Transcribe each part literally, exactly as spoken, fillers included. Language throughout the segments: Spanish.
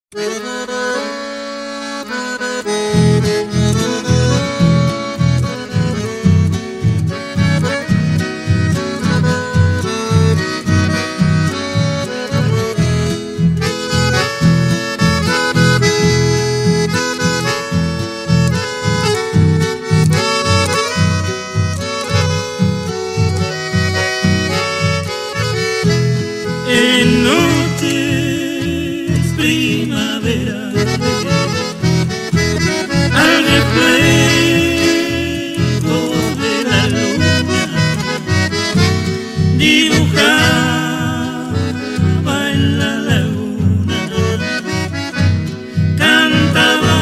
En noches primaverales, al reflejo de la luna, dibujaba en la laguna, cantaba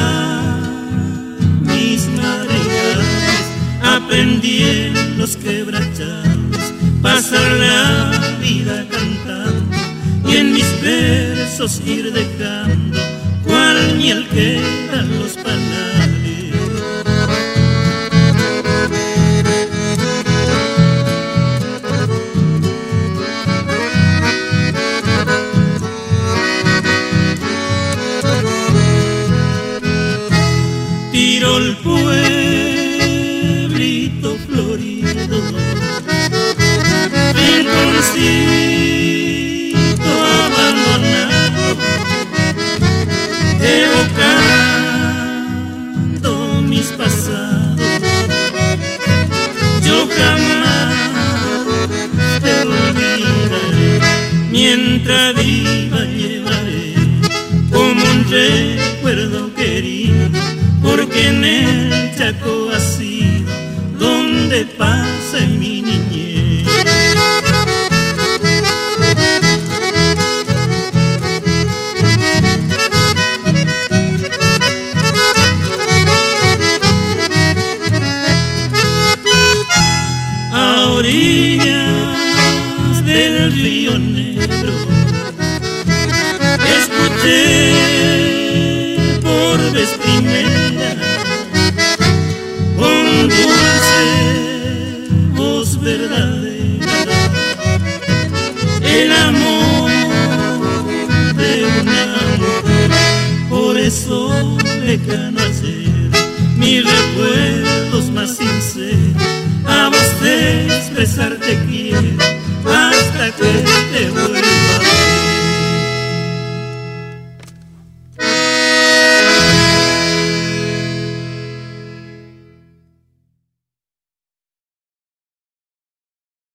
mis madrigales, aprendí en los quebrachados pasar la vida cantando y en mis versos ir dejando cual miel quedan los panales. Tirol, pueblito florido, rinconcito abandonado, evocando mis pasados. Yo jamás te olvidaré, mientras viva llevaré como un recuerdo querido, porque en el Chaco ha sido donde pasa mi niñez. A orillas del río Negro escuché por vez primera con dulce voz verdadera el amor de una mujer. Por eso lejano ayer mis recuerdos más sinceros a vos de expresarte quiero.